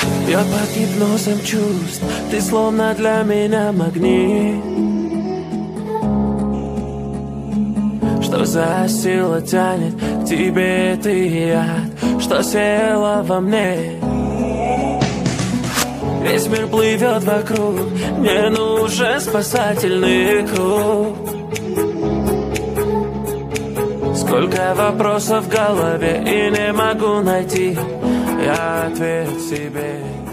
Я под гипнозом чувств, ты словно для меня магнит. Что за сила тянет к тебе ты яд, что села во мне. Весь мир плывет вокруг, мне нужен спасательный круг. Сколько вопросов в голове и не могу найти я ответ себе.